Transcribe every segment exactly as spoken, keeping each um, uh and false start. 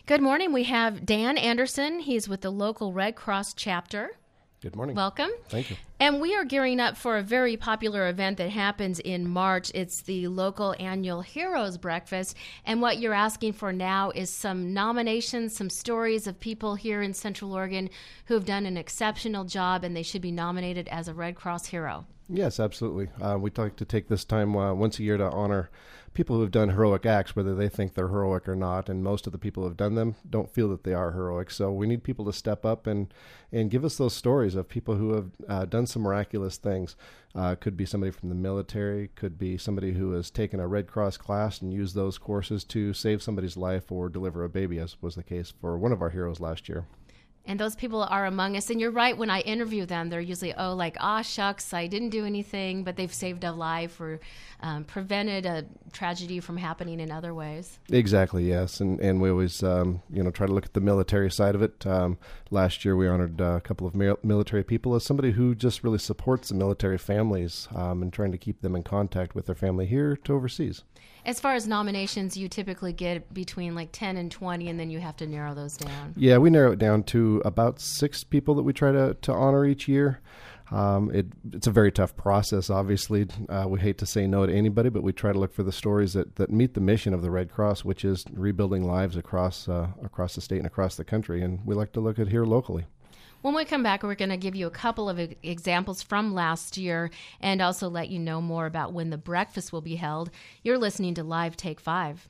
Good morning. We have Dan Anderson. He's with the local Red Cross chapter. Good morning. Welcome. Thank you. And we are gearing up for a very popular event that happens in March. It's the local annual Heroes Breakfast. And what you're asking for now is some nominations, some stories of people here in Central Oregon who have done an exceptional job and they should be nominated as a Red Cross hero. Yes, absolutely. Uh, we like to take this time uh, once a year to honor people who have done heroic acts, whether they think they're heroic or not. And most of the people who have done them don't feel that they are heroic. So we need people to step up and, and give us those stories of people who have uh, done some miraculous things. Uh, could be somebody from the military, could be somebody who has taken a Red Cross class and used those courses to save somebody's life or deliver a baby, as was the case for one of our heroes last year. And those people are among us. And you're right, when I interview them, they're usually, oh, like, ah, shucks, I didn't do anything, but they've saved a life or um, prevented a tragedy from happening in other ways. Exactly, yes. And and we always, um, you know, try to look at the military side of it. Um, last year, we honored uh, a couple of mil- military people as somebody who just really supports the military families um, and trying to keep them in contact with their family here to overseas. As far as nominations, you typically get between like ten and twenty, and then you have to narrow those down. Yeah, we narrow it down to about six people that we try to, to honor each year. Um, it, it's a very tough process, obviously. Uh, we hate to say no to anybody, but we try to look for the stories that, that meet the mission of the Red Cross, which is rebuilding lives across uh, across the state and across the country. And we like to look at here locally. When we come back, we're going to give you a couple of examples from last year and also let you know more about when the breakfast will be held. You're listening to Live Take Five.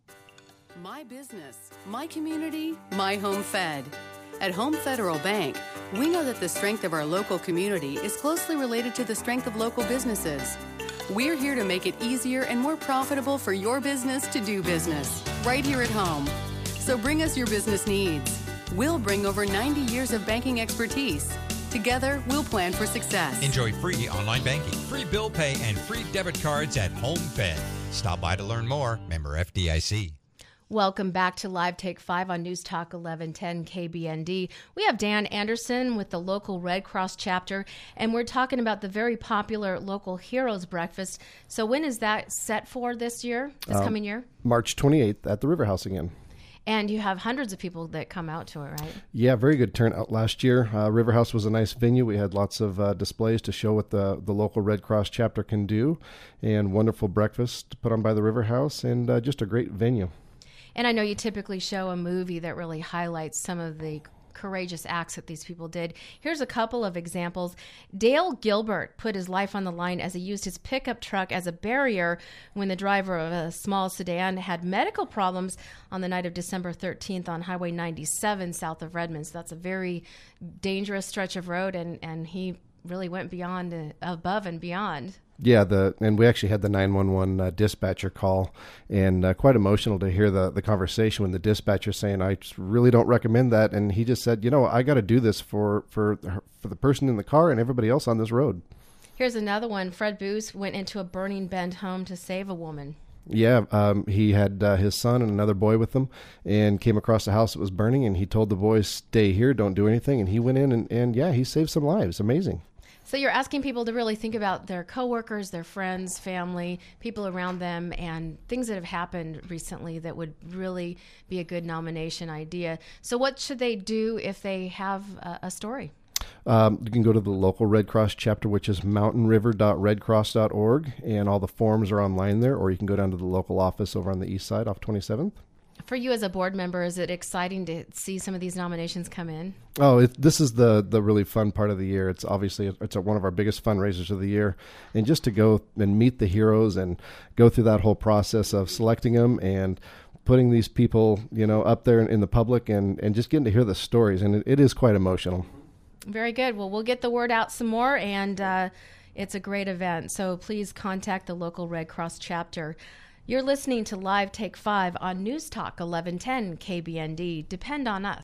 My business, my community, my home fed. At Home Federal Bank, we know that the strength of our local community is closely related to the strength of local businesses. We're here to make it easier and more profitable for your business to do business, right here at home. So bring us your business needs. We'll bring over ninety years of banking expertise. Together, we'll plan for success. Enjoy free online banking, free bill pay, and free debit cards at Home Fed. Stop by to learn more. Member F D I C. Welcome back to Live Take five on News Talk eleven ten K B N D. We have Dan Anderson with the local Red Cross chapter, and we're talking about the very popular local Heroes Breakfast. So when is that set for this year, this um, coming year? March twenty-eighth at the River House again. And you have hundreds of people that come out to it, right? Yeah, very good turnout last year. Uh, River House was a nice venue. We had lots of uh, displays to show what the, the local Red Cross chapter can do, and wonderful breakfast put on by the River House, and uh, just a great venue. And I know you typically show a movie that really highlights some of the courageous acts that these people did. Here's a couple of examples. Dale Gilbert put his life on the line as he used his pickup truck as a barrier when the driver of a small sedan had medical problems on the night of December thirteenth on Highway ninety-seven south of Redmond. So that's a very dangerous stretch of road, and, and he really went beyond, uh, above and beyond. Yeah, the and we actually had the nine one one uh, dispatcher call, and uh, quite emotional to hear the, the conversation when the dispatcher saying, I really don't recommend that. And he just said, you know, I got to do this for, for, for the person in the car and everybody else on this road. Here's another one. Fred Boos went into a burning Bend home to save a woman. Yeah, um, he had uh, his son and another boy with him and came across a house that was burning, and he told the boys, stay here, don't do anything. And he went in and, and yeah, he saved some lives. Amazing. So you're asking people to really think about their coworkers, their friends, family, people around them, and things that have happened recently that would really be a good nomination idea. So what should they do if they have a, a story? Um, you can go to the local Red Cross chapter, which is mountain river dot red cross dot org, and all the forms are online there, or you can go down to the local office over on the east side off twenty-seventh. For you as a board member, is it exciting to see some of these nominations come in? Oh, it, this is the, the really fun part of the year. It's obviously it's a, one of our biggest fundraisers of the year. And just to go and meet the heroes and go through that whole process of selecting them and putting these people, you know, up there in, in the public and, and just getting to hear the stories. And it, it is quite emotional. Very good. Well, we'll get the word out some more, and uh, it's a great event. So please contact the local Red Cross chapter. You're listening to Live Take five on News Talk eleven ten K B N D. Depend on us.